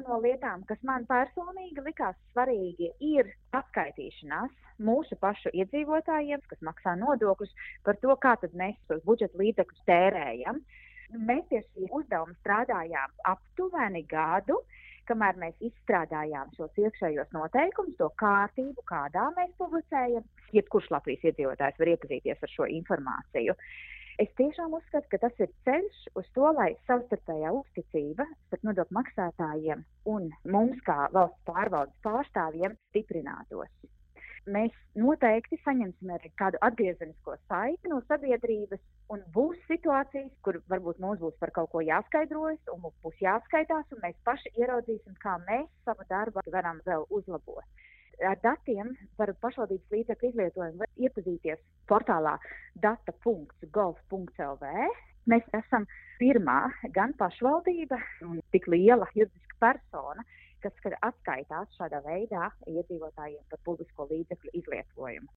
no lietām, kas man personīgi likās svarīgi, ir atskaitīšanās mūsu pašu iedzīvotājiem, kas maksā nodokļus, par to, kā tad mēs tos budžeta līdzekļus tērējam. Mēs pie šī uzdevuma strādājām aptuveni gadu, kamēr mēs izstrādājām šos iekšējos noteikumus, to kārtību, kādā mēs publicējam. Jebkurš Latvijas iedzīvotājs var iepazīties ar šo informāciju. Es tiešām uzskatu, ka tas ir ceļš uz to, lai savstarpējā uzticība starp nodokļu maksātājiem un mums kā valsts pārvaldes pārstāvjiem stiprinātos. Mēs noteikti saņemsim arī kādu atgriezenisko saiti no sabiedrības, un būs situācijas, kur varbūt mums būs par kaut ko jāskaidrojas, un mums būs jāskaitās, un mēs paši ieraudzīsim, kā mēs savu darbu varam vēl uzlabot. Ar datiem par pašvaldības līdzekļu izlietojumu var iepazīties portālā data.gov.lv. Mēs esam pirmā gan pašvaldība un tik liela juridiska persona, kas atskaitās šādā veidā iedzīvotājiem par publisko līdzekļu izlietojumu.